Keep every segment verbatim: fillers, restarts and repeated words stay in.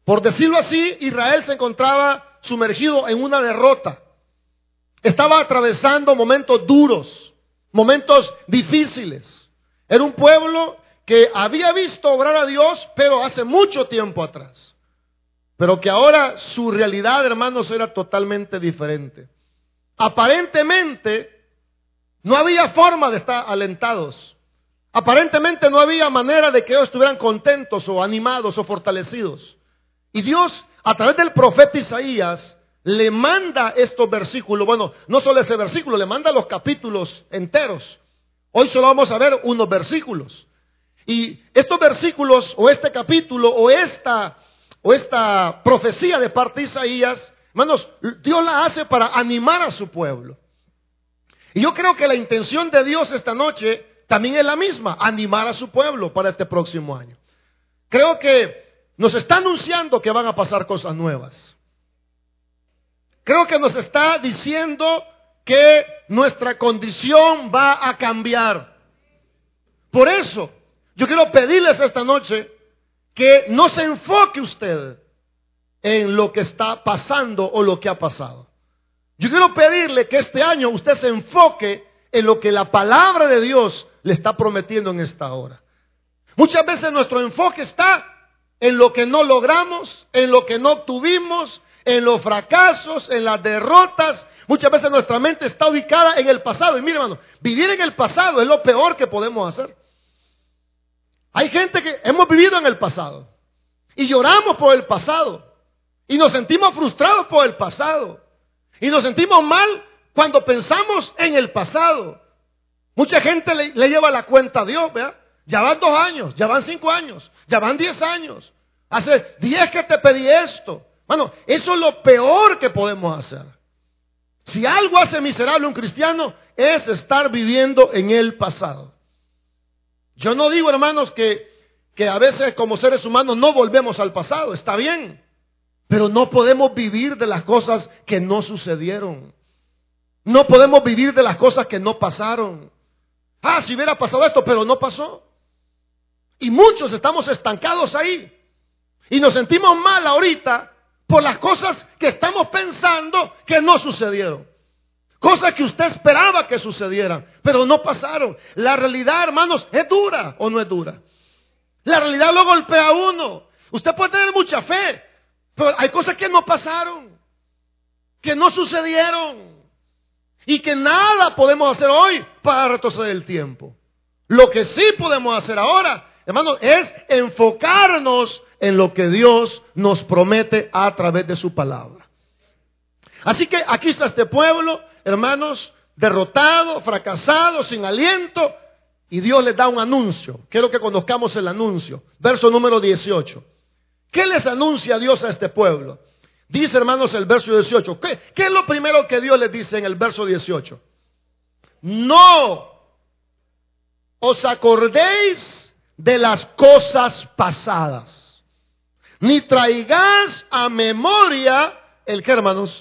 Por decirlo así, Israel se encontraba sumergido en una derrota. Estaba atravesando momentos duros, momentos difíciles. Era un pueblo que había visto obrar a Dios, pero hace mucho tiempo atrás. Pero que ahora su realidad, hermanos, era totalmente diferente. Aparentemente no había forma de estar alentados. Aparentemente no había manera de que ellos estuvieran contentos o animados o fortalecidos. Y Dios, a través del profeta Isaías, le manda estos versículos. Bueno, no solo ese versículo, le manda los capítulos enteros. Hoy solo vamos a ver unos versículos. Y estos versículos, o este capítulo, o esta, o esta profecía de parte de Isaías, hermanos, Dios la hace para animar a su pueblo. Y yo creo que la intención de Dios esta noche también es la misma, animar a su pueblo para este próximo año. Creo que nos está anunciando que van a pasar cosas nuevas. Creo que nos está diciendo que nuestra condición va a cambiar. Por eso, yo quiero pedirles esta noche que no se enfoque usted en lo que está pasando o lo que ha pasado. Yo quiero pedirle que este año usted se enfoque en lo que la palabra de Dios le está prometiendo en esta hora. Muchas veces nuestro enfoque está en lo que no logramos, en lo que no obtuvimos, en los fracasos, en las derrotas. Muchas veces nuestra mente está ubicada en el pasado. Y mire, hermano, vivir en el pasado es lo peor que podemos hacer. Hay gente que hemos vivido en el pasado y lloramos por el pasado y nos sentimos frustrados por el pasado y nos sentimos mal cuando pensamos en el pasado. Mucha gente le, le lleva la cuenta a Dios, ¿verdad? Ya van dos años, ya van cinco años, ya van diez años. Hace diez que te pedí esto. Bueno, eso es lo peor que podemos hacer. Si algo hace miserable a un cristiano es estar viviendo en el pasado. Yo no digo, hermanos, que, que a veces como seres humanos no volvemos al pasado. Está bien. Pero no podemos vivir de las cosas que no sucedieron. No podemos vivir de las cosas que no pasaron. Ah, si hubiera pasado esto, pero no pasó. Y muchos estamos estancados ahí. Y nos sentimos mal ahorita por las cosas que estamos pensando que no sucedieron. Cosas que usted esperaba que sucedieran, pero no pasaron. La realidad, hermanos, es dura o no es dura. La realidad lo golpea a uno. Usted puede tener mucha fe, pero hay cosas que no pasaron, que no sucedieron. Y que nada podemos hacer hoy para retroceder el tiempo. Lo que sí podemos hacer ahora, hermanos, es enfocarnos en lo que Dios nos promete a través de su palabra. Así que aquí está este pueblo, hermanos, derrotado, fracasado, sin aliento, y Dios les da un anuncio. Quiero que conozcamos el anuncio. Verso número dieciocho. ¿Qué les anuncia Dios a este pueblo? Dice, hermanos, el verso dieciocho. ¿Qué, qué es lo primero que Dios les dice en el verso dieciocho? No os acordéis de las cosas pasadas, ni traigáis a memoria el que, hermanos.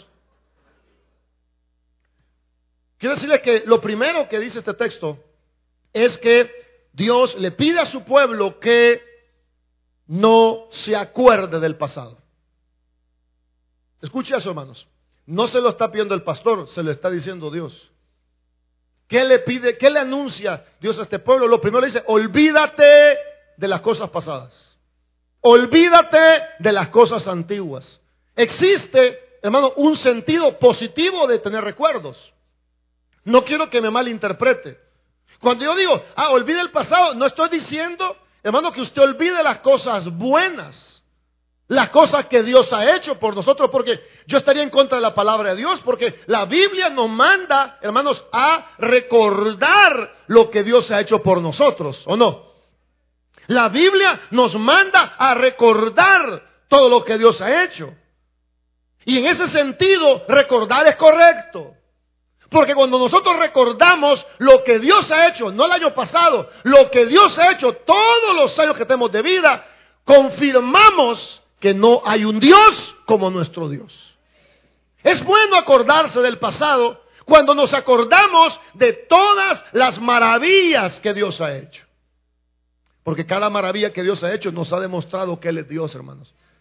Quiero decirles que lo primero que dice este texto es que Dios le pide a su pueblo que no se acuerde del pasado. Escuche eso, hermanos. No se lo está pidiendo el pastor, se lo está diciendo Dios. ¿Qué le pide? ¿Qué le anuncia Dios a este pueblo? Lo primero le dice, olvídate de las cosas pasadas. Olvídate de las cosas antiguas. Existe, hermano, un sentido positivo de tener recuerdos. No quiero que me malinterprete. Cuando yo digo, ah, olvide el pasado, no estoy diciendo, hermano, que usted olvide las cosas buenas, las cosas que Dios ha hecho por nosotros, porque yo estaría en contra de la palabra de Dios, porque la Biblia nos manda, hermanos, a recordar lo que Dios ha hecho por nosotros, ¿o no? La Biblia nos manda a recordar todo lo que Dios ha hecho. Y en ese sentido, recordar es correcto. Porque cuando nosotros recordamos lo que Dios ha hecho, no el año pasado, lo que Dios ha hecho todos los años que tenemos de vida, confirmamos que no hay un Dios como nuestro Dios. Es bueno acordarse del pasado cuando nos acordamos de todas las maravillas que Dios ha hecho. Porque cada maravilla que Dios ha hecho nos ha demostrado que Él es Dios, hermanos.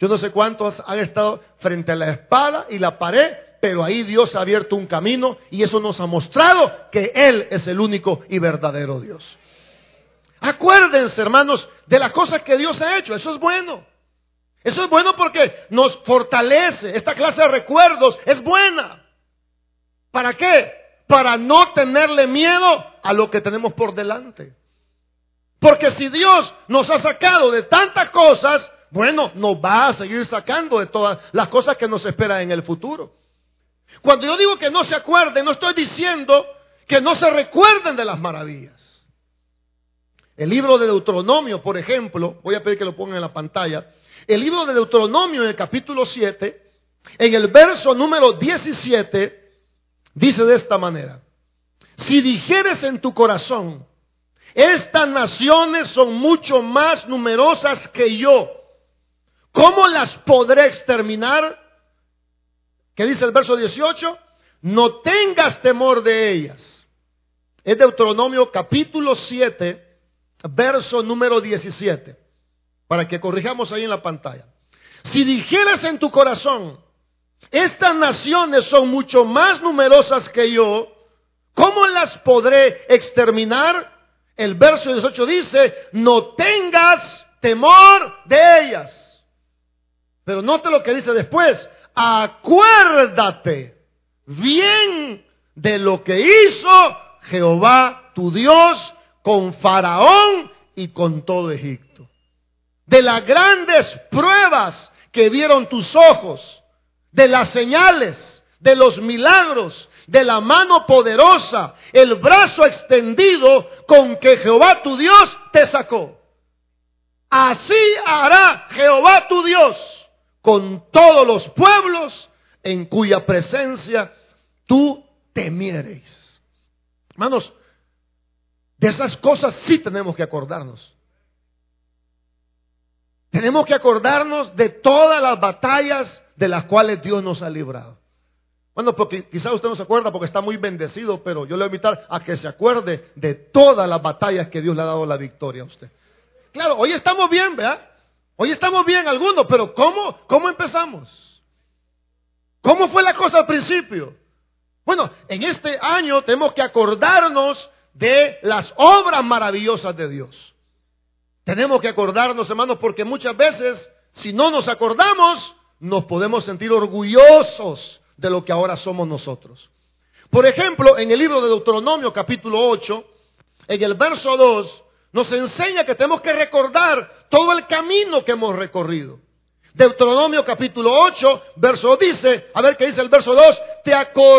Yo no sé cuántos han estado frente a la espada y la pared, pero ahí Dios ha abierto un camino y eso nos ha mostrado que Él es el único y verdadero Dios. Acuérdense, hermanos, de las cosas que Dios ha hecho. Eso es bueno. Eso es bueno porque nos fortalece. Esta clase de recuerdos es buena. ¿Para qué? Para no tenerle miedo a lo que tenemos por delante. Porque si Dios nos ha sacado de tantas cosas, bueno, nos va a seguir sacando de todas las cosas que nos esperan en el futuro. Cuando yo digo que no se acuerden, no estoy diciendo que no se recuerden de las maravillas. El libro de Deuteronomio, por ejemplo, voy a pedir que lo pongan en la pantalla. El libro de Deuteronomio, en el capítulo siete, en el verso número diecisiete, dice de esta manera: si dijeres en tu corazón, estas naciones son mucho más numerosas que yo, ¿cómo las podré exterminar? ¿Qué dice el verso dieciocho? No tengas temor de ellas. Es Deuteronomio capítulo siete, verso número diecisiete. Para que corrijamos ahí en la pantalla. Si dijeras en tu corazón, estas naciones son mucho más numerosas que yo, ¿cómo las podré exterminar? El verso dieciocho dice, no tengas temor de ellas. Pero note lo que dice después: acuérdate bien de lo que hizo Jehová tu Dios con Faraón y con todo Egipto, de las grandes pruebas que vieron tus ojos, de las señales, de los milagros, de la mano poderosa, el brazo extendido con que Jehová tu Dios te sacó. Así hará Jehová tu Dios con todos los pueblos en cuya presencia tú temieres. Hermanos, de esas cosas sí tenemos que acordarnos. Tenemos que acordarnos de todas las batallas de las cuales Dios nos ha librado. Bueno, porque quizás usted no se acuerda porque está muy bendecido, pero yo le voy a invitar a que se acuerde de todas las batallas que Dios le ha dado la victoria a usted. Claro, hoy estamos bien, ¿verdad? Hoy estamos bien algunos, pero ¿cómo, cómo empezamos? ¿Cómo fue la cosa al principio? Bueno, en este año tenemos que acordarnos de las obras maravillosas de Dios. Tenemos que acordarnos, hermanos, porque muchas veces, si no nos acordamos, nos podemos sentir orgullosos de lo que ahora somos nosotros. Por ejemplo, en el libro de Deuteronomio, capítulo ocho, en el verso dos, nos enseña que tenemos que recordar todo el camino que hemos recorrido. Deuteronomio, capítulo ocho, verso dos dice, a ver qué dice el verso dos, te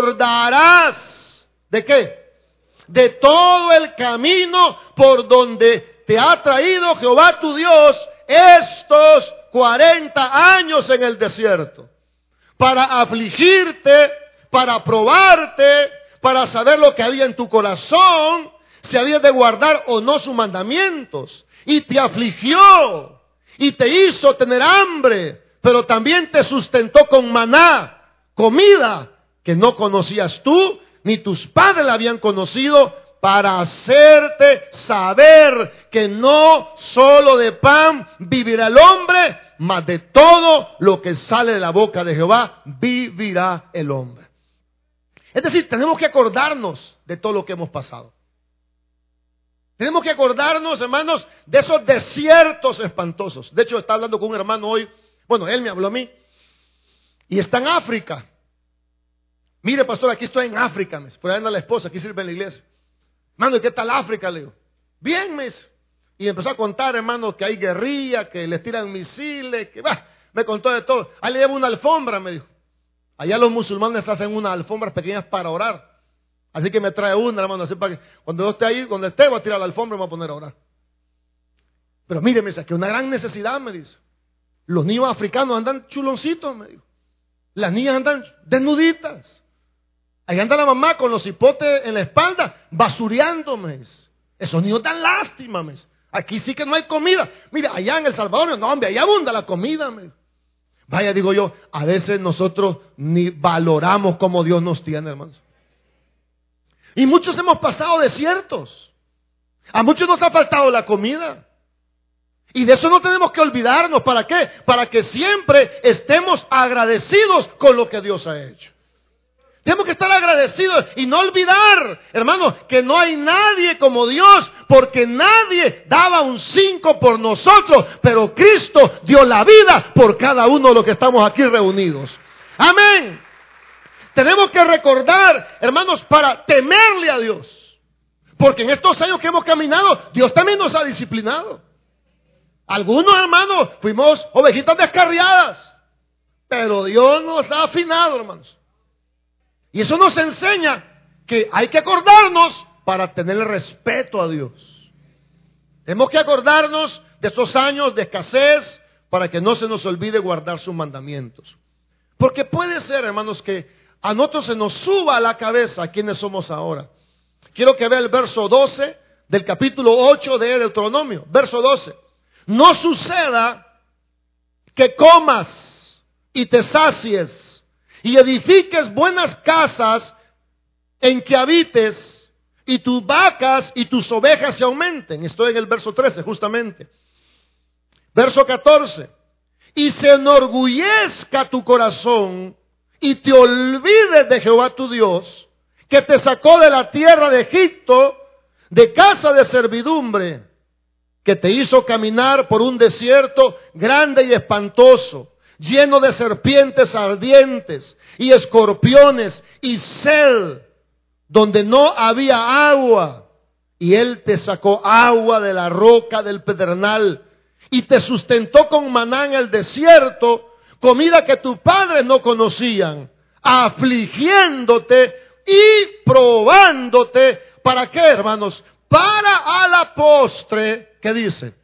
acordarás, ¿de qué? De todo el camino por donde te ha traído Jehová tu Dios estos cuarenta años en el desierto, para afligirte, para probarte, para saber lo que había en tu corazón, si habías de guardar o no sus mandamientos. Y te afligió, y te hizo tener hambre, pero también te sustentó con maná, comida que no conocías tú, ni tus padres la habían conocido, para hacerte saber que no solo de pan vivirá el hombre, mas de todo lo que sale de la boca de Jehová vivirá el hombre. Es decir, tenemos que acordarnos de todo lo que hemos pasado. Tenemos que acordarnos, hermanos, de esos desiertos espantosos. De hecho, estaba hablando con un hermano hoy. Bueno, él me habló a mí. Y está en África. Mire, pastor, aquí estoy en África. Mes. Por ahí anda la esposa, aquí sirve en la iglesia. Hermano, ¿y qué tal África? Le digo. Bien, mes. Y empezó a contar, hermano, que hay guerrilla, que les tiran misiles, que bah, me contó de todo. Ahí le llevo una alfombra, me dijo. Allá los musulmanes hacen unas alfombras pequeñas para orar. Así que me trae una, hermano, así para que cuando yo esté ahí, donde esté, voy a tirar la alfombra y me voy a poner a orar. Pero mire, me dice, que una gran necesidad, me dice. Los niños africanos andan chuloncitos, me dijo. Las niñas andan desnuditas. Ahí anda la mamá con los hipotes en la espalda, basureándome. Esos niños dan lástima, me dice. Aquí sí que no hay comida. Mira, allá en El Salvador, no, hombre, allá abunda la comida, me dijo. Vaya, digo yo, a veces nosotros ni valoramos como Dios nos tiene, hermanos. Y muchos hemos pasado desiertos. A muchos nos ha faltado la comida. Y de eso no tenemos que olvidarnos. ¿Para qué? Para que siempre estemos agradecidos con lo que Dios ha hecho. Tenemos que estar agradecidos y no olvidar, hermanos, que no hay nadie como Dios, porque nadie daba un cinco por nosotros, pero Cristo dio la vida por cada uno de los que estamos aquí reunidos. Amén. Tenemos que recordar, hermanos, para temerle a Dios, porque en estos años que hemos caminado, Dios también nos ha disciplinado. Algunos, hermanos, fuimos ovejitas descarriadas, pero Dios nos ha afinado, hermanos. Y eso nos enseña que hay que acordarnos para tener respeto a Dios. Tenemos que acordarnos de estos años de escasez para que no se nos olvide guardar sus mandamientos. Porque puede ser, hermanos, que a nosotros se nos suba a la cabeza quiénes somos ahora. Quiero que vea el verso doce del capítulo ocho de Deuteronomio. Verso doce. No suceda que comas y te sacies y edifiques buenas casas en que habites, y tus vacas y tus ovejas se aumenten. Estoy en el verso trece justamente. Verso catorce. Y se enorgullezca tu corazón y te olvides de Jehová tu Dios, que te sacó de la tierra de Egipto, de casa de servidumbre, que te hizo caminar por un desierto grande y espantoso, lleno de serpientes ardientes y escorpiones y sed, donde no había agua. Y Él te sacó agua de la roca del pedernal y te sustentó con maná en el desierto, comida que tus padres no conocían, afligiéndote y probándote. ¿Para qué, hermanos? Para a la postre, ¿qué dice?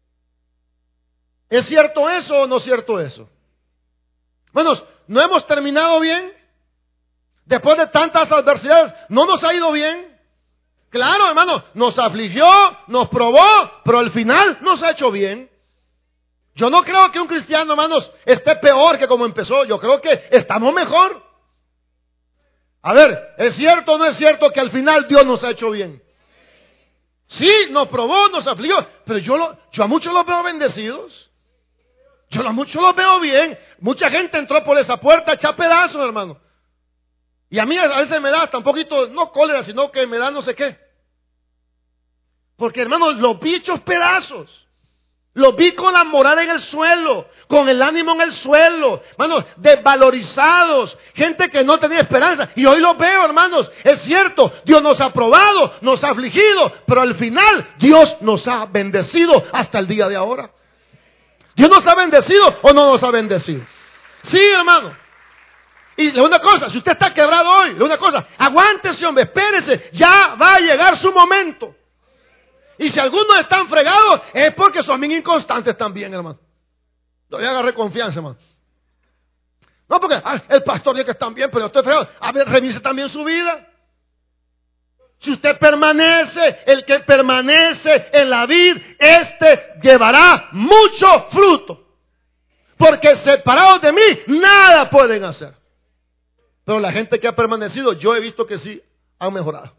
¿Es cierto eso o no es cierto eso? Hermanos, ¿no hemos terminado bien? Después de tantas adversidades, ¿no nos ha ido bien? Claro, hermano, nos afligió, nos probó, pero al final nos ha hecho bien. Yo no creo que un cristiano, hermanos, esté peor que como empezó. Yo creo que estamos mejor. A ver, ¿es cierto o no es cierto que al final Dios nos ha hecho bien? Sí, nos probó, nos afligió, pero yo, lo, yo a muchos los veo bendecidos. Yo a muchos los veo bien. Mucha gente entró por esa puerta hecha pedazos, hermano. Y a mí a veces me da hasta un poquito, no cólera, sino que me da no sé qué. Porque, hermanos, los vi hechos pedazos. Los vi con la moral en el suelo, con el ánimo en el suelo, hermanos, desvalorizados, gente que no tenía esperanza. Y hoy los veo, hermanos, es cierto, Dios nos ha probado, nos ha afligido, pero al final Dios nos ha bendecido hasta el día de ahora. ¿Dios nos ha bendecido o no nos ha bendecido? Sí, hermano. Y la una cosa, si usted está quebrado hoy, la una cosa, aguántese, hombre, espérese, ya va a llegar su momento. Y si algunos están fregados, es porque son bien inconstantes también, hermano. No le agarré confianza, hermano. No, porque ah, el pastor dice que están bien, pero yo estoy fregado. A ver, revise también su vida. Si usted permanece, el que permanece en la vid, este llevará mucho fruto. Porque separados de mí, nada pueden hacer. Pero la gente que ha permanecido, yo he visto que sí han mejorado.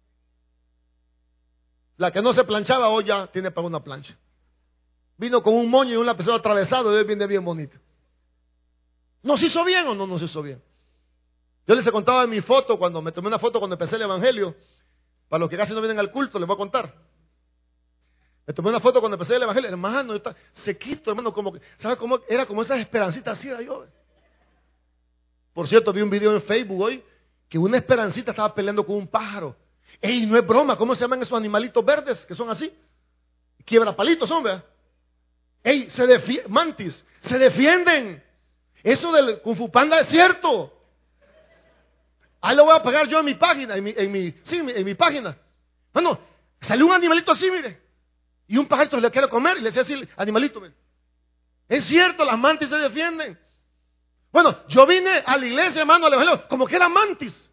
La que no se planchaba hoy ya tiene para una plancha. Vino con un moño y un lapicero atravesado y hoy viene bien bonito. ¿Nos hizo bien o no nos hizo bien? Yo les he contado en mi foto, cuando me tomé una foto cuando empecé el evangelio. Para los que casi no vienen al culto, les voy a contar. Me tomé una foto cuando empecé el evangelio. Hermano, yo estaba sequito, hermano, como que, ¿sabes cómo? Era como esas esperancitas, así era yo. Por cierto, vi un video en Facebook hoy que una esperancita estaba peleando con un pájaro. Ey, no es broma, ¿cómo se llaman esos animalitos verdes que son así? Quiebrapalitos son, ¿verdad? Ey, se defienden, mantis, se defienden. Eso del Kung Fu Panda es cierto. Ahí lo voy a pagar yo en mi página, en mi, en mi, sí, en mi, en mi página. Bueno, salió un animalito así, mire. Y un pajarito le quiere comer y le decía así, animalito, mire. Es cierto, las mantis se defienden. Bueno, yo vine a la iglesia, hermano, al evangelio, como que era mantis.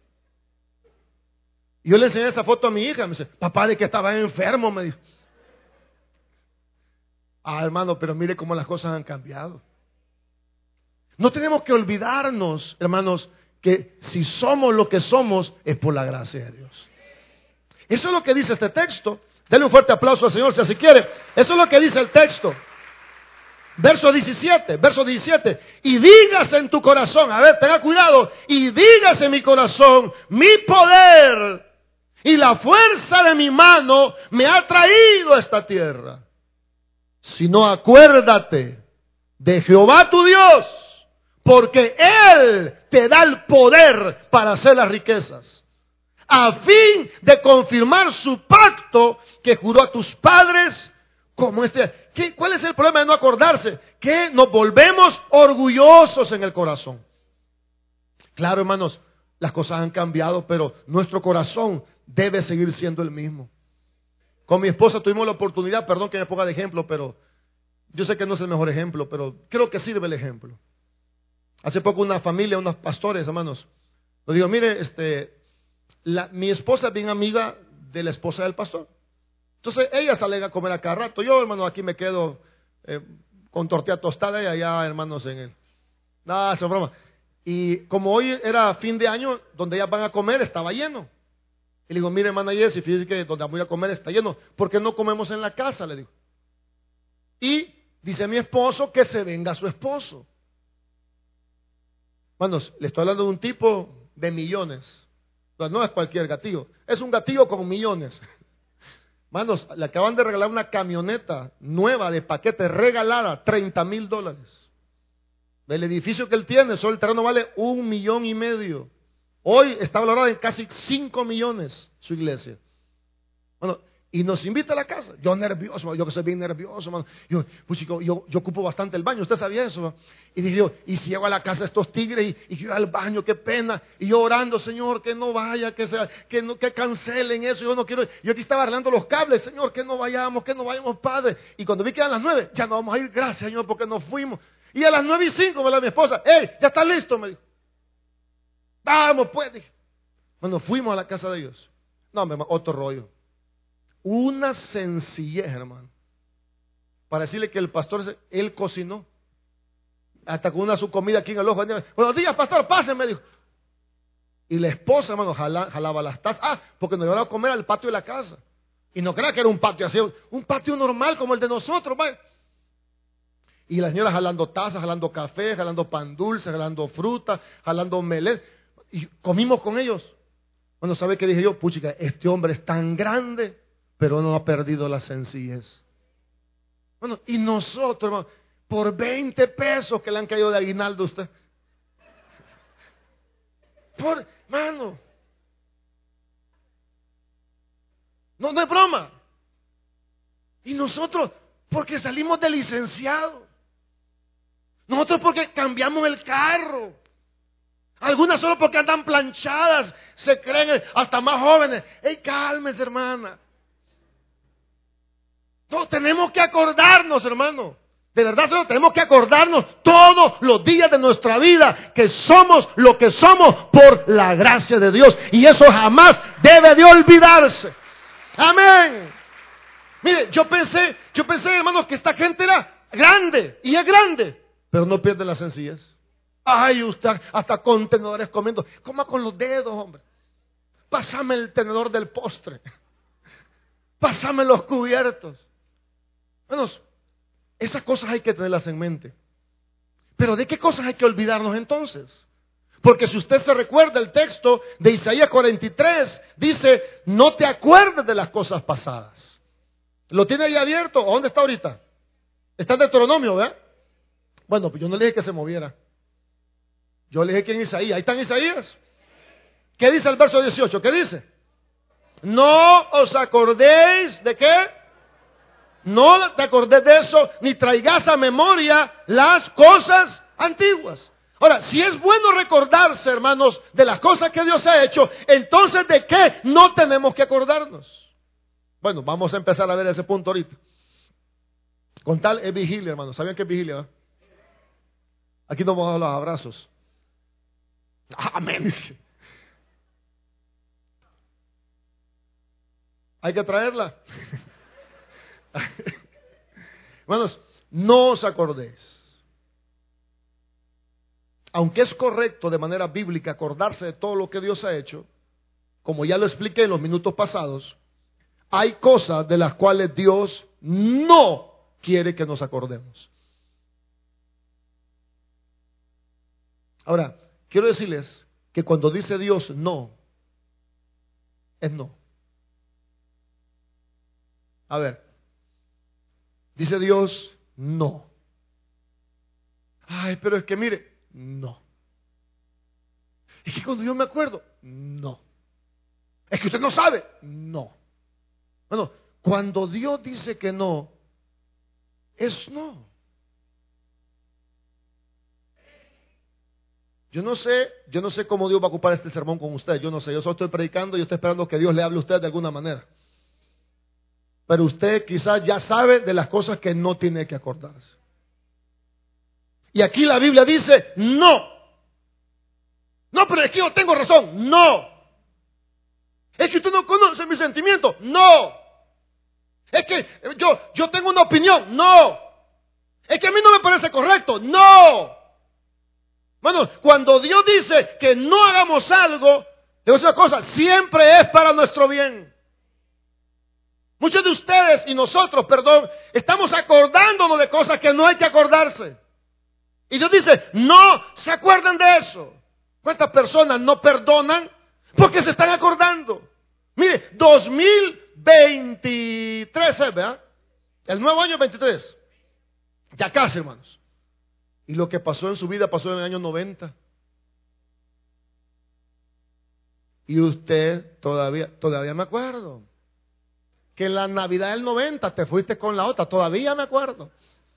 Y yo le enseñé esa foto a mi hija. Me dice, papá, de que estaba enfermo, me dijo. Ah, hermano, pero mire cómo las cosas han cambiado. No tenemos que olvidarnos, hermanos, que si somos lo que somos es por la gracia de Dios. Eso es lo que dice este texto. Denle un fuerte aplauso al Señor si así quiere. Eso es lo que dice el texto. Verso diecisiete, verso diecisiete. Y digas en tu corazón, a ver, tenga cuidado. Y digas en mi corazón, mi poder y la fuerza de mi mano me ha traído a esta tierra. Si no, acuérdate de Jehová tu Dios, porque Él te da el poder para hacer las riquezas, a fin de confirmar su pacto que juró a tus padres como este. ¿Qué, ¿Cuál es el problema de no acordarse? Que nos volvemos orgullosos en el corazón. Claro, hermanos, las cosas han cambiado, pero nuestro corazón debe seguir siendo el mismo. Con mi esposa tuvimos la oportunidad, perdón que me ponga de ejemplo, pero yo sé que no es el mejor ejemplo, pero creo que sirve el ejemplo. Hace poco una familia, unos pastores, hermanos, nos dijo, mire, este, la, mi esposa es bien amiga de la esposa del pastor. Entonces ella sale a comer a cada rato. Yo, hermano, aquí me quedo eh, con tortilla tostada y allá, hermanos, en él. Nada, eso es broma. Y como hoy era fin de año, donde ellas van a comer, estaba lleno. Y le digo, mire, hermana Jessy, fíjese que donde voy a comer está lleno. ¿Por qué no comemos en la casa? Le digo. Y dice mi esposo que se venga su esposo. Hermanos, le estoy hablando de un tipo de millones. No, no es cualquier gatillo. Es un gatillo con millones. Hermanos, le acaban de regalar una camioneta nueva de paquete regalada, treinta mil dólares. El edificio que él tiene, solo el terreno vale un millón y medio. Hoy está valorado en casi cinco millones su iglesia. Bueno, y nos invita a la casa. Yo nervioso, yo que soy bien nervioso, man. Yo, pues, yo, yo, yo ocupo bastante el baño, ¿usted sabía eso? Man? Y dije yo, y si llego a la casa de estos tigres y, y yo al baño, qué pena. Y yo orando, Señor, que no vaya, que sea, que no, que cancelen eso. Yo no quiero, yo aquí estaba arreglando los cables, Señor, que no vayamos, que no vayamos, Padre. Y cuando vi que eran las nueve, ya no vamos a ir, gracias, Señor, porque nos fuimos. Y a las nueve y cinco me la mi esposa, hey, ya está listo, me dijo. Vamos, pues, dije. Bueno, fuimos a la casa de ellos. No, me otro rollo. Una sencillez, hermano. Para decirle que el pastor, él cocinó. Hasta con una su comida aquí en el ojo. Buenos días, pastor, pase, me dijo. Y la esposa, hermano, jala, jalaba las tazas. Ah, porque nos llevaron a comer al patio de la casa. Y no crea que era un patio así, un patio normal como el de nosotros, vaya. Y la señora jalando tazas, jalando café, jalando pan dulce, jalando fruta, jalando melén. Y comimos con ellos. Bueno, ¿sabe qué dije yo? Puchica, este hombre es tan grande, pero no ha perdido la sencillez. Bueno, y nosotros, hermano, por veinte pesos que le han caído de aguinaldo a usted. Por, hermano. No, no es broma. Y nosotros, porque salimos de licenciado. Nosotros porque cambiamos el carro. Algunas solo porque andan planchadas, se creen hasta más jóvenes. ¡Ey, cálmese, hermana! No, tenemos que acordarnos, hermano. De verdad, solo tenemos que acordarnos todos los días de nuestra vida que somos lo que somos por la gracia de Dios. Y eso jamás debe de olvidarse. Amén. Mire, yo pensé, yo pensé, hermanos, que esta gente era grande. Y es grande. Pero no pierde la sencillez. Ay, usted hasta con tenedores comiendo. Coma con los dedos, hombre. Pásame el tenedor del postre. Pásame los cubiertos. Bueno, esas cosas hay que tenerlas en mente. Pero ¿de qué cosas hay que olvidarnos entonces? Porque si usted se recuerda el texto de Isaías cuarenta y tres, dice, no te acuerdes de las cosas pasadas. ¿Lo tiene ahí abierto? ¿O dónde está ahorita? Está en Deuteronomio, ¿verdad? Bueno, pues yo no le dije que se moviera. Yo le dije que en Isaías. Ahí está en Isaías. ¿Qué dice el verso dieciocho? ¿Qué dice? No os acordéis de qué. No te acordéis de eso, ni traigas a memoria las cosas antiguas. Ahora, si es bueno recordarse, hermanos, de las cosas que Dios ha hecho, entonces ¿de qué no tenemos que acordarnos? Bueno, vamos a empezar a ver ese punto ahorita. Con tal es vigilia, hermanos. ¿Sabían qué es vigilia? ¿Eh? Aquí nos vamos a dar los abrazos. Amén. Hay que traerla. Hermanos, no os acordéis. Aunque es correcto de manera bíblica acordarse de todo lo que Dios ha hecho, como ya lo expliqué en los minutos pasados, hay cosas de las cuales Dios no quiere que nos acordemos. Ahora, quiero decirles que cuando dice Dios no, es no. A ver, dice Dios no. Ay, pero es que mire, no. Es que cuando yo me acuerdo, no. Es que usted no sabe, no. Bueno, cuando Dios dice que no, es no. Yo no sé, yo no sé cómo Dios va a ocupar este sermón con usted. Yo no sé, yo solo estoy predicando y estoy esperando que Dios le hable a usted de alguna manera. Pero usted quizás ya sabe de las cosas que no tiene que acordarse. Y aquí la Biblia dice, no. No, pero es que yo tengo razón. No. Es que usted no conoce mis sentimientos. No. Es que yo, yo tengo una opinión. No. Es que a mí no me parece correcto. No. Bueno, cuando Dios dice que no hagamos algo, le voy a decir una cosa, siempre es para nuestro bien. Muchos de ustedes y nosotros, perdón, estamos acordándonos de cosas que no hay que acordarse. Y Dios dice, no se acuerden de eso. ¿Cuántas personas no perdonan porque se están acordando? Mire, dos mil veintitrés, ¿verdad? El nuevo año veintitrés. Ya casi, hermanos. Y lo que pasó en su vida pasó en el año noventa. Y usted todavía, todavía me acuerdo. Que en la Navidad del noventa te fuiste con la otra, todavía me acuerdo.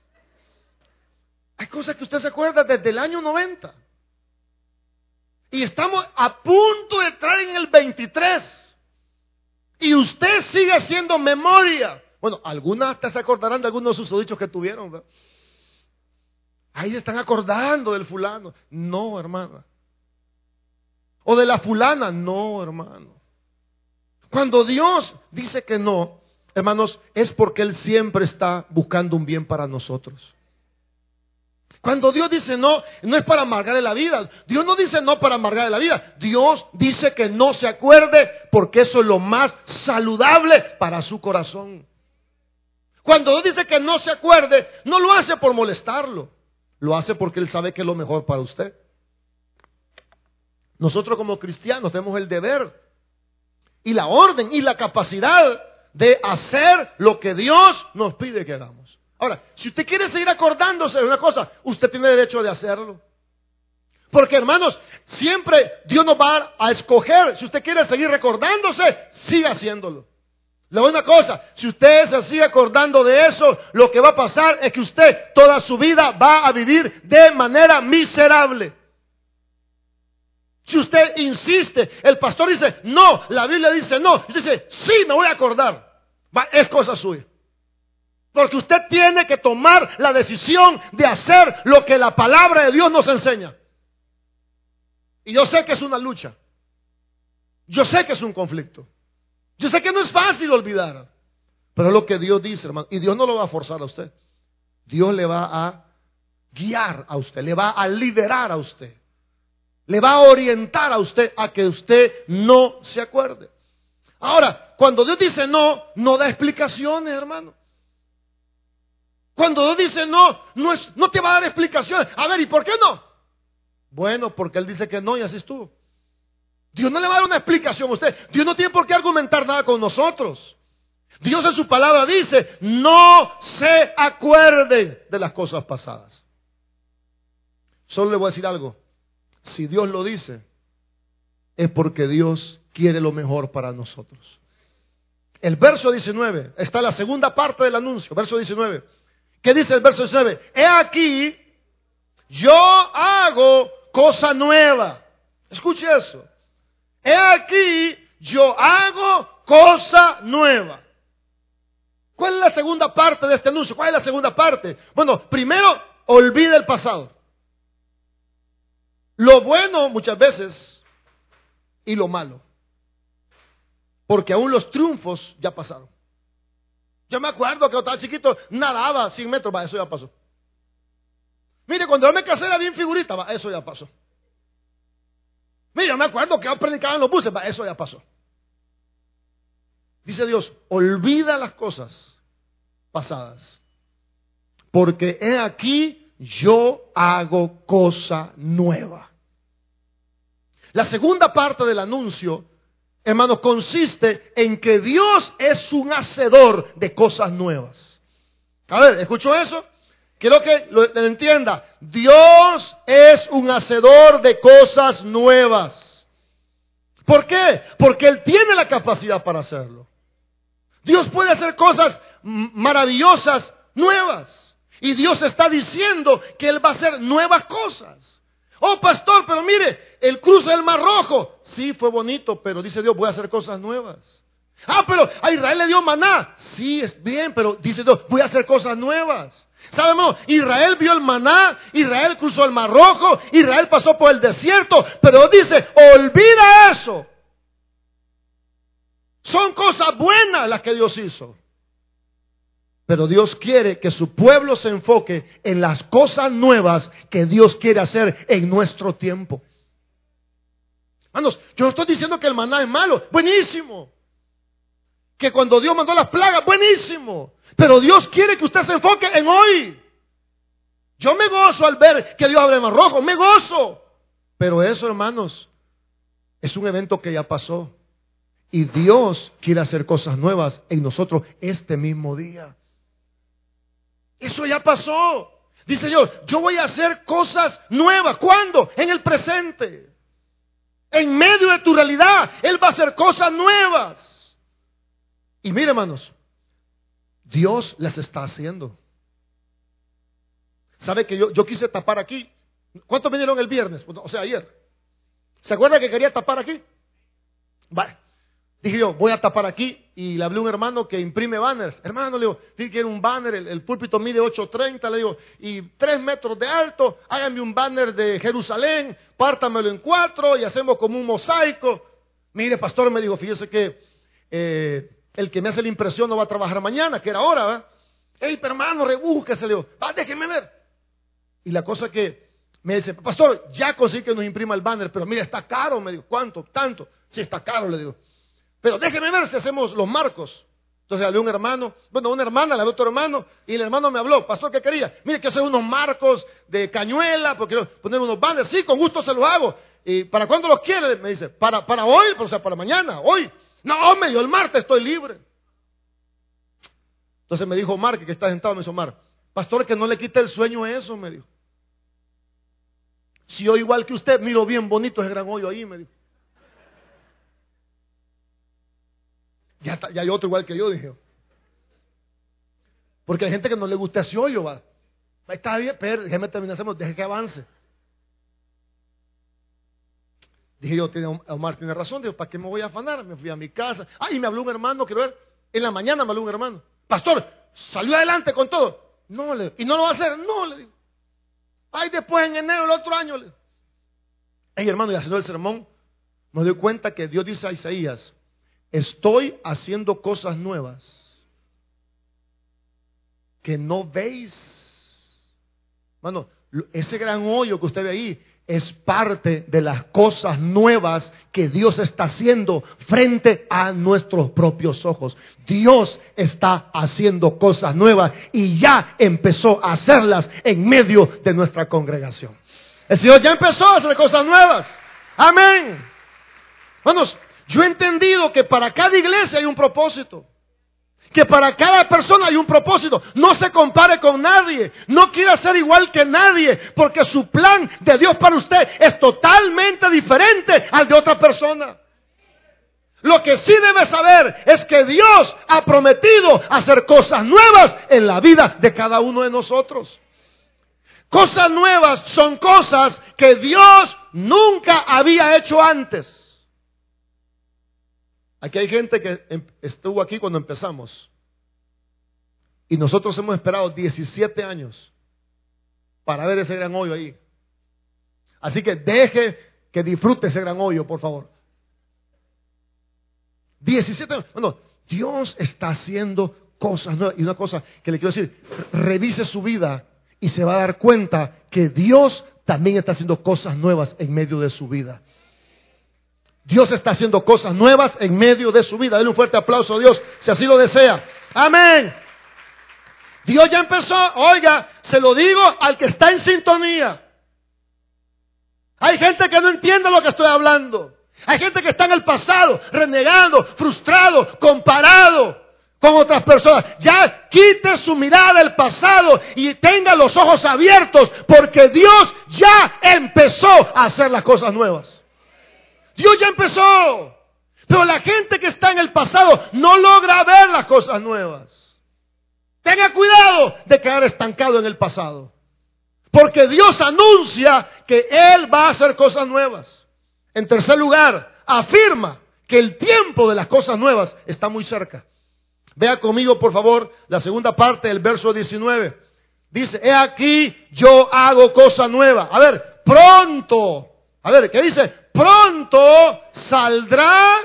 Hay cosas que usted se acuerda desde el año noventa. Y estamos a punto de entrar en el veintitrés. Y usted sigue haciendo memoria. Bueno, algunas hasta se acordarán de algunos susodichos que tuvieron, ¿verdad? Ahí se están acordando del fulano. No, hermana. O de la fulana. No, hermano. Cuando Dios dice que no, hermanos, es porque Él siempre está buscando un bien para nosotros. Cuando Dios dice no, no es para amargarle la vida. Dios no dice no para amargarle la vida. Dios dice que no se acuerde porque eso es lo más saludable para su corazón. Cuando Dios dice que no se acuerde, no lo hace por molestarlo. Lo hace porque Él sabe que es lo mejor para usted. Nosotros como cristianos tenemos el deber y la orden y la capacidad de hacer lo que Dios nos pide que hagamos. Ahora, si usted quiere seguir acordándose de una cosa, usted tiene derecho de hacerlo. Porque, hermanos, siempre Dios nos va a escoger. Si usted quiere seguir recordándose, siga haciéndolo. La buena cosa, si usted se sigue acordando de eso, lo que va a pasar es que usted toda su vida va a vivir de manera miserable. Si usted insiste, el pastor dice, no, la Biblia dice no, y dice, sí, me voy a acordar. Va, es cosa suya. Porque usted tiene que tomar la decisión de hacer lo que la palabra de Dios nos enseña. Y yo sé que es una lucha. Yo sé que es un conflicto. Yo sé que no es fácil olvidar. Pero es lo que Dios dice, hermano. Y Dios no lo va a forzar a usted. Dios le va a guiar a usted, le va a liderar a usted. Le va a orientar a usted a que usted no se acuerde. Ahora, cuando Dios dice no, no da explicaciones, hermano. Cuando Dios dice no, no, es, no te va a dar explicaciones. A ver, ¿y por qué no? Bueno, porque Él dice que no y así estuvo. Dios no le va a dar una explicación a usted. Dios no tiene por qué argumentar nada con nosotros. Dios en su palabra dice, no se acuerden de las cosas pasadas. Solo le voy a decir algo. Si Dios lo dice, es porque Dios quiere lo mejor para nosotros. El verso diecinueve, está la segunda parte del anuncio, verso diecinueve. ¿Qué dice el verso diecinueve? He aquí, yo hago cosa nueva. Escuche eso. He aquí, yo hago cosa nueva. ¿Cuál es la segunda parte de este anuncio? ¿Cuál es la segunda parte? Bueno, primero, olvide el pasado. Lo bueno muchas veces y lo malo. Porque aún los triunfos ya pasaron. Yo me acuerdo que cuando estaba chiquito nadaba cien metros, va, eso ya pasó. Mire, cuando yo me casé era bien figurita, va, eso ya pasó. Mire, yo me acuerdo que yo predicaba en los buses, va, eso ya pasó. Dice Dios, olvida las cosas pasadas. Porque he aquí yo hago cosa nueva. La segunda parte del anuncio, hermanos, consiste en que Dios es un hacedor de cosas nuevas. A ver, ¿escuchó eso? Quiero que lo entienda. Dios es un hacedor de cosas nuevas. ¿Por qué? Porque Él tiene la capacidad para hacerlo. Dios puede hacer cosas maravillosas, nuevas. Y Dios está diciendo que Él va a hacer nuevas cosas. Oh, pastor, pero mire, el cruce del Mar Rojo. Sí, fue bonito, pero dice Dios, voy a hacer cosas nuevas. Ah, pero a Israel le dio maná. Sí, es bien, pero dice Dios, voy a hacer cosas nuevas. ¿Sabemos? Israel vio el maná, Israel cruzó el Mar Rojo, Israel pasó por el desierto, pero dice, olvida eso. Son cosas buenas las que Dios hizo. Pero Dios quiere que su pueblo se enfoque en las cosas nuevas que Dios quiere hacer en nuestro tiempo. Hermanos, yo no estoy diciendo que el maná es malo, buenísimo. Que cuando Dios mandó las plagas, buenísimo. Pero Dios quiere que usted se enfoque en hoy. Yo me gozo al ver que Dios abre el Mar Rojo, me gozo. Pero eso, hermanos, es un evento que ya pasó. Y Dios quiere hacer cosas nuevas en nosotros este mismo día. Eso ya pasó. Dice Señor, yo voy a hacer cosas nuevas. ¿Cuándo? En el presente. En medio de tu realidad, Él va a hacer cosas nuevas. Y mire, hermanos, Dios las está haciendo. ¿Sabe que yo, yo quise tapar aquí? ¿Cuántos vinieron el viernes? O sea, ayer. ¿Se acuerda que quería tapar aquí? Vale. Dije yo, voy a tapar aquí. Y le hablé a un hermano que imprime banners. Hermano, le digo, dije que era un banner, el, el púlpito mide ocho treinta, le digo, y tres metros de alto. Háganme un banner de Jerusalén, pártamelo en cuatro y hacemos como un mosaico. Mire, pastor, me dijo, fíjese que eh, el que me hace la impresión no va a trabajar mañana, que era hora, ¿verdad? Ey, pero hermano, rebúsquese, le digo, ah, déjeme ver. Y la cosa que me dice, pastor, ya conseguí que nos imprima el banner, pero mira, está caro, me dijo, ¿cuánto? Tanto. Sí, está caro, le digo. Pero déjeme ver si hacemos los marcos. Entonces hablé a un hermano, bueno, una hermana, le hablé a otro hermano, y el hermano me habló, pastor, ¿qué quería? Mire, quiero hacer unos marcos de cañuela, porque quiero poner unos banners, sí, con gusto se los hago. ¿Y para cuándo los quiere? Me dice, para, para hoy, o sea, para mañana, hoy. No, me dijo, el martes estoy libre. Entonces me dijo Omar, que está sentado, me dijo Omar, pastor, que no le quite el sueño a eso, me dijo. Si yo igual que usted, miro bien bonito ese gran hoyo ahí, me dijo. Ya, está, ya hay otro igual que yo, dije. Porque hay gente que no le gusta ese hoyo, va. Ahí está bien, pero déjeme terminar, deje que avance. Dije yo, Omar tiene razón, digo, ¿para qué me voy a afanar? Me fui a mi casa. Ah, y me habló un hermano, quiero ver, en la mañana me habló un hermano. Pastor, salió adelante con todo. No, le digo. ¿Y no lo va a hacer? No, le digo. Ay, después en enero del otro año. Le digo. Hey, hermano, y haciendo el sermón, me doy cuenta que Dios dice a Isaías, estoy haciendo cosas nuevas que no veis. Hermano, ese gran hoyo que usted ve ahí es parte de las cosas nuevas que Dios está haciendo frente a nuestros propios ojos. Dios está haciendo cosas nuevas y ya empezó a hacerlas en medio de nuestra congregación. El Señor ya empezó a hacer cosas nuevas. Amén. Hermanos, yo he entendido que para cada iglesia hay un propósito. Que para cada persona hay un propósito. No se compare con nadie. No quiera ser igual que nadie. Porque su plan de Dios para usted es totalmente diferente al de otra persona. Lo que sí debe saber es que Dios ha prometido hacer cosas nuevas en la vida de cada uno de nosotros. Cosas nuevas son cosas que Dios nunca había hecho antes. Aquí hay gente que estuvo aquí cuando empezamos. Y nosotros hemos esperado diecisiete años para ver ese gran hoyo ahí. Así que deje que disfrute ese gran hoyo, por favor. diecisiete años. Bueno, Dios está haciendo cosas nuevas. Y una cosa que le quiero decir, revise su vida y se va a dar cuenta que Dios también está haciendo cosas nuevas en medio de su vida. Dios está haciendo cosas nuevas en medio de su vida. Denle un fuerte aplauso a Dios, si así lo desea. Amén. Dios ya empezó, oiga, se lo digo al que está en sintonía. Hay gente que no entiende lo que estoy hablando. Hay gente que está en el pasado, renegando, frustrado, comparado con otras personas. Ya quite su mirada del pasado y tenga los ojos abiertos, porque Dios ya empezó a hacer las cosas nuevas. Dios ya empezó. Pero la gente que está en el pasado no logra ver las cosas nuevas. Tenga cuidado de quedar estancado en el pasado, porque Dios anuncia que Él va a hacer cosas nuevas. En tercer lugar, afirma que el tiempo de las cosas nuevas está muy cerca. Vea conmigo, por favor, la segunda parte del verso diecinueve. Dice, he aquí yo hago cosa nueva. A ver, pronto. A ver, ¿qué dice? Pronto saldrá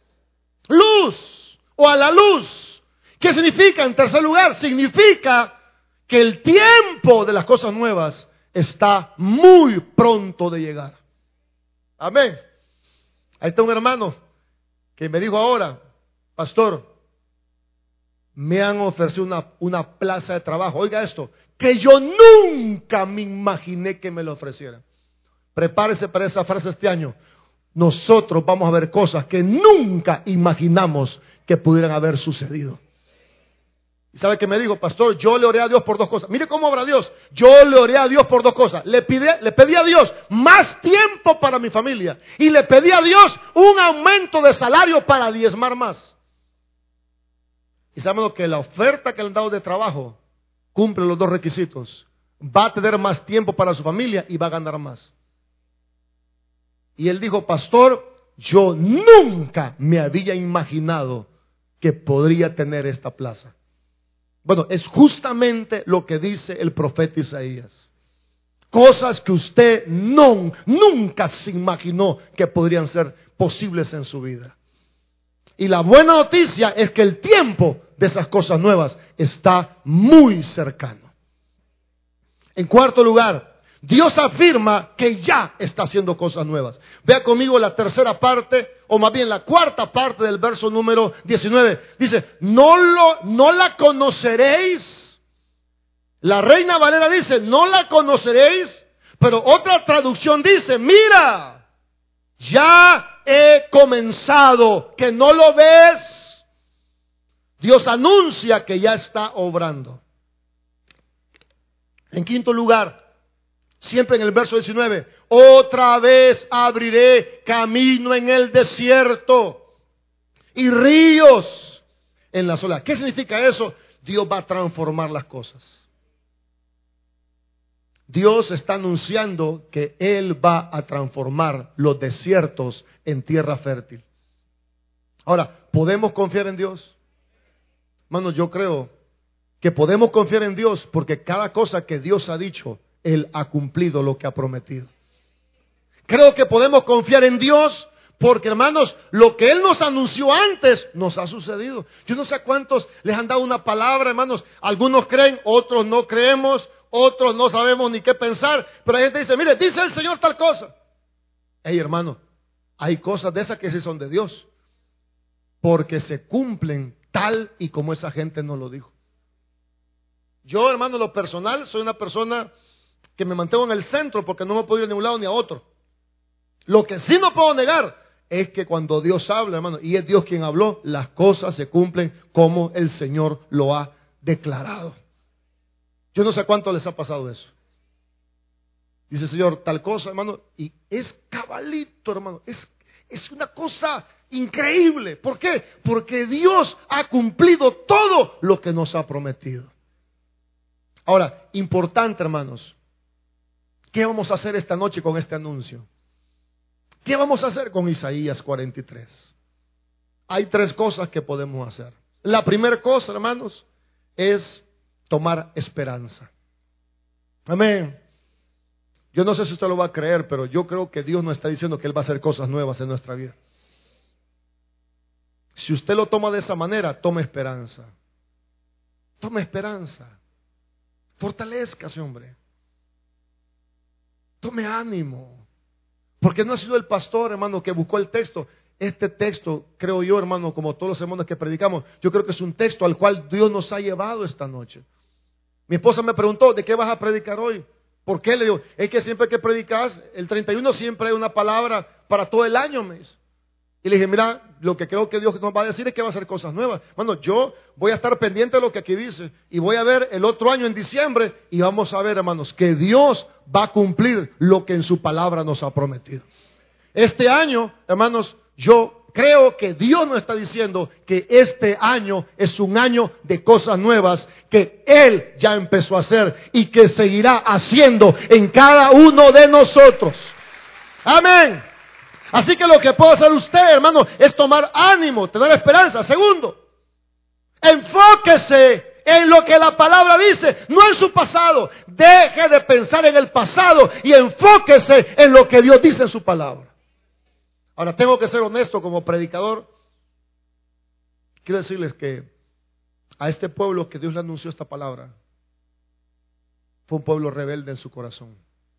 luz, o a la luz. ¿Qué significa? En tercer lugar, significa que el tiempo de las cosas nuevas está muy pronto de llegar. Amén. Ahí está un hermano que me dijo ahora, pastor, me han ofrecido una, una plaza de trabajo. Oiga esto, que yo nunca me imaginé que me lo ofrecieran. Prepárese para esa frase este año. Nosotros vamos a ver cosas que nunca imaginamos que pudieran haber sucedido. ¿Y sabe qué me dijo, pastor? Yo le oré a Dios por dos cosas. Mire cómo obra Dios. Yo le oré a Dios por dos cosas. Le, pide, le pedí a Dios más tiempo para mi familia. Y le pedí a Dios un aumento de salario para diezmar más. Y sabemos que la oferta que le han dado de trabajo cumple los dos requisitos. Va a tener más tiempo para su familia y va a ganar más. Y él dijo, pastor, yo nunca me había imaginado que podría tener esta plaza. Bueno, es justamente lo que dice el profeta Isaías. Cosas que usted no, nunca se imaginó que podrían ser posibles en su vida. Y la buena noticia es que el tiempo de esas cosas nuevas está muy cercano. En cuarto lugar, Dios afirma que ya está haciendo cosas nuevas. Vea conmigo la tercera parte, o más bien la cuarta parte del verso número diecinueve. Dice, no, lo, no la conoceréis. La Reina Valera dice, no la conoceréis. Pero otra traducción dice, mira, ya he comenzado, que no lo ves. Dios anuncia que ya está obrando. En quinto lugar, siempre en el verso diecinueve, otra vez abriré camino en el desierto y ríos en la soledad. ¿Qué significa eso? Dios va a transformar las cosas. Dios está anunciando que Él va a transformar los desiertos en tierra fértil. Ahora, ¿podemos confiar en Dios? Hermanos, yo creo que podemos confiar en Dios porque cada cosa que Dios ha dicho, Él ha cumplido lo que ha prometido. Creo que podemos confiar en Dios porque, hermanos, lo que Él nos anunció antes nos ha sucedido. Yo no sé a cuántos les han dado una palabra, hermanos. Algunos creen, otros no creemos, otros no sabemos ni qué pensar. Pero hay gente que dice, mire, dice el Señor tal cosa. Hey, hermano, hay cosas de esas que sí son de Dios, porque se cumplen tal y como esa gente nos lo dijo. Yo, hermano, en lo personal, soy una persona que me mantengo en el centro porque no me puedo ir ni a un lado ni a otro. Lo que sí no puedo negar es que cuando Dios habla, hermano, y es Dios quien habló, las cosas se cumplen como el Señor lo ha declarado. Yo no sé cuánto les ha pasado eso. Dice el Señor, tal cosa, hermano, y es cabalito, hermano, es, es una cosa increíble. ¿Por qué? Porque Dios ha cumplido todo lo que nos ha prometido. Ahora, importante, hermanos, ¿qué vamos a hacer esta noche con este anuncio? ¿Qué vamos a hacer con Isaías cuarenta y tres? Hay tres cosas que podemos hacer. La primera cosa, hermanos, es tomar esperanza. Amén. Yo no sé si usted lo va a creer, pero yo creo que Dios nos está diciendo que Él va a hacer cosas nuevas en nuestra vida. Si usted lo toma de esa manera, tome esperanza. Tome esperanza. Fortalezcase, hombre. Tome ánimo. Porque no ha sido el pastor, hermano, que buscó el texto. Este texto, creo yo, hermano, como todos los sermones que predicamos, yo creo que es un texto al cual Dios nos ha llevado esta noche. Mi esposa me preguntó, ¿de qué vas a predicar hoy? ¿Por qué? Le digo, es que siempre que predicas, el treinta y uno siempre hay una palabra para todo el año, me dice. Y le dije, mira, lo que creo que Dios nos va a decir es que va a hacer cosas nuevas. Bueno, yo voy a estar pendiente de lo que aquí dice. Y voy a ver el otro año en diciembre. Y vamos a ver, hermanos, que Dios va a cumplir lo que en su palabra nos ha prometido. Este año, hermanos, yo creo que Dios nos está diciendo que este año es un año de cosas nuevas que Él ya empezó a hacer y que seguirá haciendo en cada uno de nosotros. Amén. Así que lo que puede hacer usted, hermano, es tomar ánimo, tener esperanza. Segundo, enfóquese en lo que la palabra dice, no en su pasado. Deje de pensar en el pasado y enfóquese en lo que Dios dice en su palabra. Ahora, tengo que ser honesto como predicador. Quiero decirles que a este pueblo que Dios le anunció esta palabra, fue un pueblo rebelde en su corazón.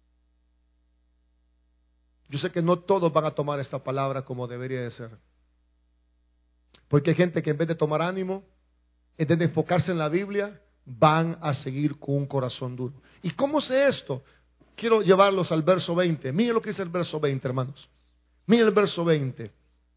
Yo sé que no todos van a tomar esta palabra como debería de ser. Porque hay gente que en vez de tomar ánimo, en vez de enfocarse en la Biblia, van a seguir con un corazón duro. ¿Y cómo sé esto? Quiero llevarlos al verso veinte. Miren lo que dice el verso veinte, hermanos. Miren el verso veinte.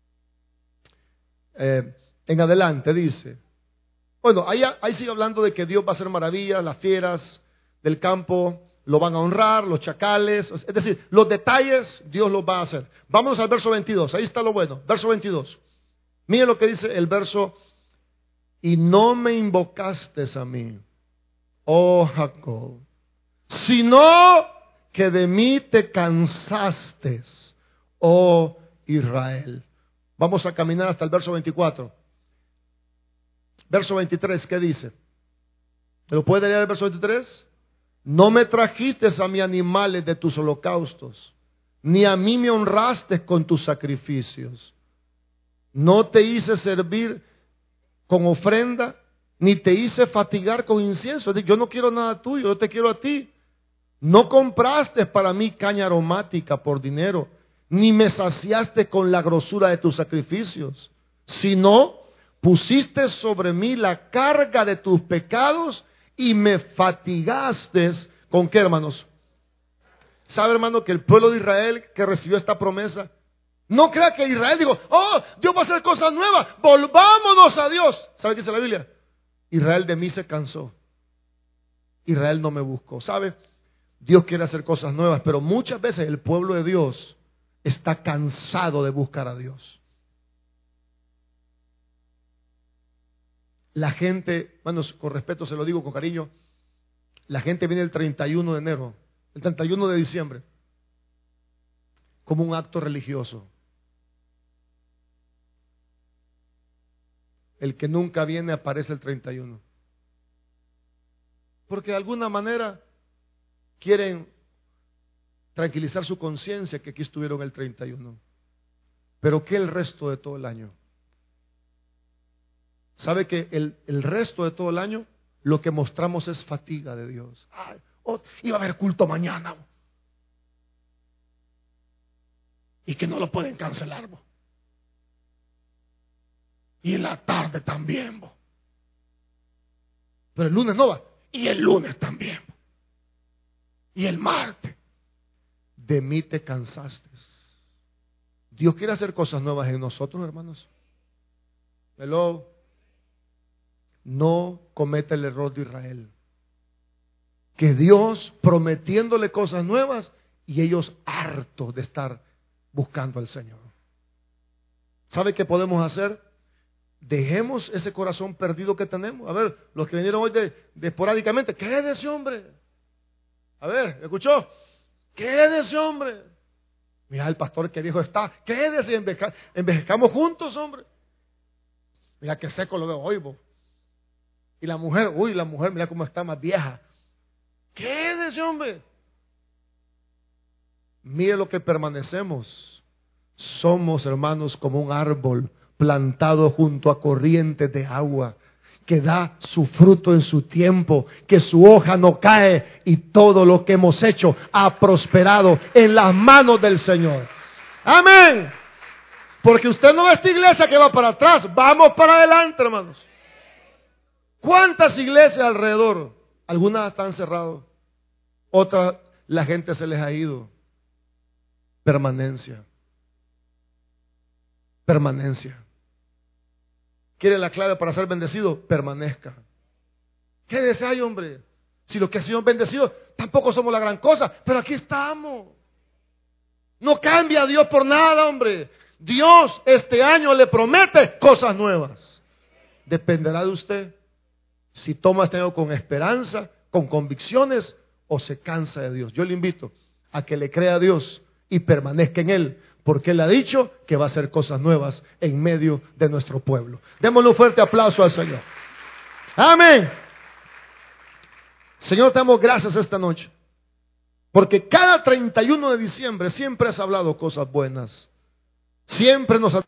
Eh, en adelante dice. Bueno, ahí, ahí sigue hablando de que Dios va a hacer maravillas, las fieras del campo lo van a honrar, los chacales, es decir, los detalles Dios los va a hacer. Vámonos al verso veintidós, ahí está lo bueno, verso veintidós. Miren lo que dice el verso: y no me invocaste a mí, oh Jacob, sino que de mí te cansaste, oh Israel. Vamos a caminar hasta el verso veinticuatro. Verso veintitrés, ¿qué dice? ¿Me lo puede leer el verso veintitrés? No me trajiste a mis animales de tus holocaustos, ni a mí me honraste con tus sacrificios. No te hice servir con ofrenda, ni te hice fatigar con incienso. Yo no quiero nada tuyo, yo te quiero a ti. No compraste para mí caña aromática por dinero, ni me saciaste con la grosura de tus sacrificios, sino pusiste sobre mí la carga de tus pecados y me fatigaste. ¿Con qué, hermanos? ¿Sabe, hermano, que el pueblo de Israel que recibió esta promesa, no crea que Israel dijo, oh, Dios va a hacer cosas nuevas, volvámonos a Dios? ¿Sabe qué dice la Biblia? Israel de mí se cansó. Israel no me buscó. ¿Sabe? Dios quiere hacer cosas nuevas, pero muchas veces el pueblo de Dios está cansado de buscar a Dios. La gente, hermanos, con respeto se lo digo con cariño, la gente viene el treinta y uno de enero, el treinta y uno de diciembre, como un acto religioso. El que nunca viene aparece el treinta y uno. Porque de alguna manera quieren tranquilizar su conciencia que aquí estuvieron el treinta y uno. Pero ¿qué el resto de todo el año? ¿Sabe que el, el resto de todo el año lo que mostramos es fatiga de Dios? Ay, oh, iba a haber culto mañana. Y que no lo pueden cancelar. Bo. Y en la tarde también. Bo. Pero el lunes no va. Y el lunes también. Bo. Y el martes. De mí te cansaste. Dios quiere hacer cosas nuevas en nosotros, hermanos. Hello. No cometa el error de Israel, que Dios prometiéndole cosas nuevas y ellos hartos de estar buscando al Señor. ¿Sabe qué podemos hacer? Dejemos ese corazón perdido que tenemos. A ver, los que vinieron hoy de, de esporádicamente, ¿qué de ese hombre? A ver, ¿escuchó? ¿Qué de ese hombre? Mira el pastor que viejo está. ¿Qué de ese? Enveja, envejecamos juntos, hombre. Mira qué seco lo veo hoy, vos. Y la mujer, uy, la mujer, mira cómo está más vieja. ¿Qué es de ese hombre? Mire lo que permanecemos. Somos, hermanos, como un árbol plantado junto a corrientes de agua, que da su fruto en su tiempo, que su hoja no cae, y todo lo que hemos hecho ha prosperado en las manos del Señor. Amén. Porque usted no ve esta iglesia que va para atrás, vamos para adelante, hermanos. ¿Cuántas iglesias alrededor? Algunas están cerradas, otras la gente se les ha ido. Permanencia. Permanencia. ¿Quiere la clave para ser bendecido? Permanezca. ¿Qué desea, hombre? Si los que han sido bendecidos tampoco somos la gran cosa, pero aquí estamos. No cambia a Dios por nada, hombre. Dios este año le promete cosas nuevas. Dependerá de usted si toma este año con esperanza, con convicciones, o se cansa de Dios. Yo le invito a que le crea a Dios y permanezca en Él, porque Él ha dicho que va a hacer cosas nuevas en medio de nuestro pueblo. Démosle un fuerte aplauso al Señor. Amén. Señor, te damos gracias esta noche, porque cada treinta y uno de diciembre siempre has hablado cosas buenas. Siempre nos has